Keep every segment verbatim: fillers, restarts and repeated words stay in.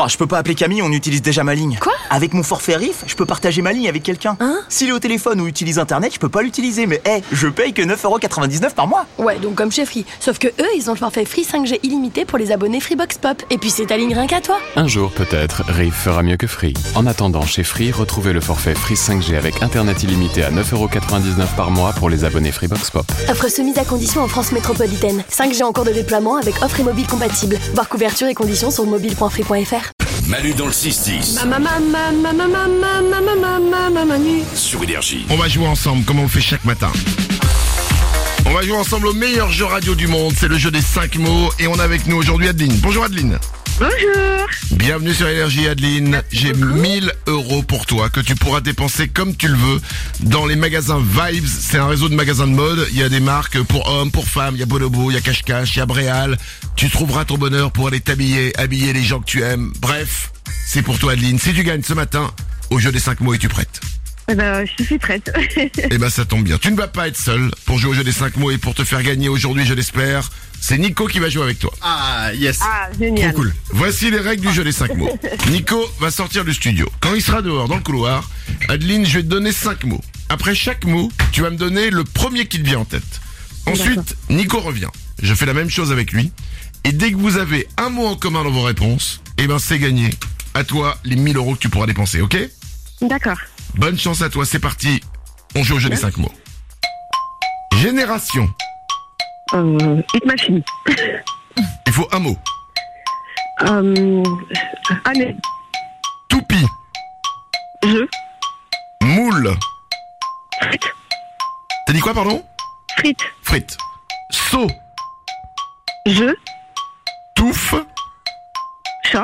Oh, je peux pas appeler Camille, on utilise déjà ma ligne. Quoi? Avec mon forfait Riff, je peux partager ma ligne avec quelqu'un. Hein? S'il est au téléphone ou utilise internet, je peux pas l'utiliser. Mais hé, hey, je paye que neuf euros quatre-vingt-dix-neuf par mois. Ouais, donc comme chez Free. Sauf que eux, ils ont le forfait Free cinq G illimité pour les abonnés Freebox Pop. Et puis c'est ta ligne rien qu'à toi. Un jour peut-être, Riff fera mieux que Free. En attendant, chez Free, retrouvez le forfait Free cinq G avec internet illimité à neuf euros quatre-vingt-dix-neuf par mois pour les abonnés Freebox Pop. Offre soumise à condition en France métropolitaine. cinq G en cours de déploiement avec offre et mobile compatible. Voir couverture et conditions sur mobile point free point f r. Manu dans le six dix. Maman, maman, maman, maman, maman, maman, Manu. Sur Énergie. On va jouer ensemble, comme on fait chaque matin. On va jouer ensemble au meilleur jeu radio du monde, c'est le jeu des cinq mots. Et on a avec nous aujourd'hui Adeline. Bonjour Adeline. Bonjour. Bienvenue sur Énergie Adeline. J'ai mille euros pour toi que tu pourras dépenser comme tu le veux dans les magasins Vibes. C'est un réseau de magasins de mode. Il y a des marques pour hommes, pour femmes. Il y a Bonobo, il y a Cache-Cache, il y a Bréal. Tu trouveras ton bonheur pour aller t'habiller, habiller les gens que tu aimes. Bref, c'est pour toi Adeline. Si tu gagnes ce matin au jeu des cinq mots, es-tu prête? Eh ben, je suis prête. Eh ben ça tombe bien. Tu ne vas pas être seule pour jouer au jeu des cinq mots et pour te faire gagner aujourd'hui, je l'espère. C'est Nico qui va jouer avec toi. Ah, yes. Ah, Trop génial. cool. Voici les règles du jeu des cinq mots. Nico va sortir du studio. Quand il sera dehors, dans le couloir, Adeline, je vais te donner cinq mots. Après chaque mot, tu vas me donner le premier qui te vient en tête. Ensuite, Nico revient. Je fais la même chose avec lui. Et dès que vous avez un mot en commun dans vos réponses, eh ben c'est gagné. À toi, les mille euros que tu pourras dépenser, ok? D'accord. Bonne chance à toi, c'est parti. On joue au jeu des cinq mots. Génération. Euh, Hit Machine. Il faut un mot. Euh, année. Toupie. Jeu. Moule. Frites. T'as dit quoi, pardon? Frites. Frites. Saut. Jeu. Touffe. Chat.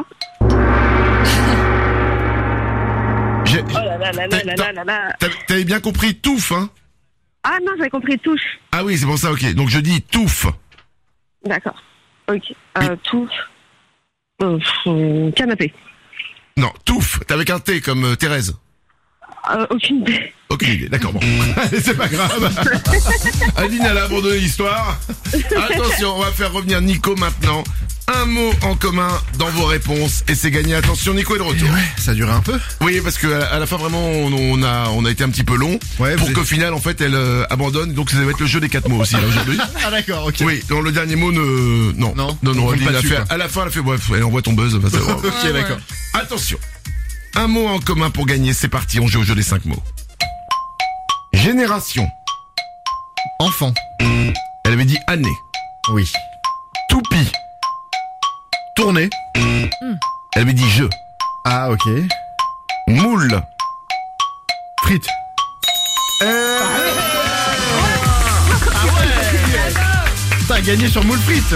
J'ai- Oh là là là là là là là là. T'as- T'avais bien compris touffe, hein? Ah non, j'avais compris touche. Ah oui, c'est pour ça, ok. Donc je dis touffe. D'accord. Ok. Euh, touche. Euh, euh, canapé. Non, touffe. T'as avec un T comme euh, Thérèse. Euh, aucune idée. Aucune idée, d'accord, bon. C'est pas grave. Adeline, elle a abandonné l'histoire. Attention, on va faire revenir Nico maintenant. Un mot en commun dans vos réponses et c'est gagné. Attention, Nico est de retour. Ouais, ça a duré un peu. Oui, parce que à la, à la fin vraiment on, on a on a été un petit peu long Ouais, pour vous qu'au êtes- final en fait elle euh, abandonne. Donc ça va être le jeu des quatre mots aussi là, aujourd'hui. Ah d'accord, ok. Oui, dans le dernier mot ne non Non, non on non. compte Adeline pas a dessus, fait, quoi. à la fin elle a fait bref, elle envoie ton buzz. Enfin, c'est bon. Ok, d'accord. Attention, un mot en commun pour gagner. C'est parti, on joue au jeu des cinq mots. Génération. Enfant. Elle avait dit année. Oui. Toupie. Tourner. Elle avait dit jeu. Ah, ok. Moule. Frites. T'as gagné sur moule frites.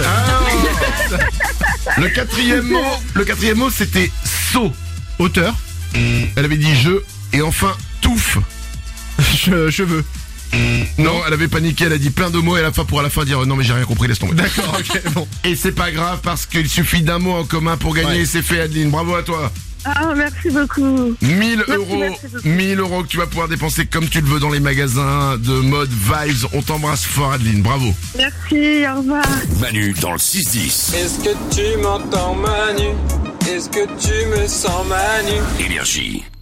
Le quatrième mot, le quatrième mot c'était saut. Hauteur. Elle avait dit jeu et enfin touffe. Che- cheveux. Non, elle avait paniqué, elle a dit plein de mots et à la fin pour à la fin dire non mais j'ai rien compris, laisse tomber. D'accord, ok, bon. Et c'est pas grave parce qu'il suffit d'un mot en commun pour gagner Ouais. et c'est fait Adeline, bravo à toi. Ah, merci beaucoup. mille Merci, euros, merci beaucoup. mille euros que tu vas pouvoir dépenser comme tu le veux dans les magasins de mode Vibes. On t'embrasse fort Adeline, bravo. Merci, au revoir. Manu dans le six dix. Est-ce que tu m'entends Manu? Est-ce que tu me sens Manu? Énergie.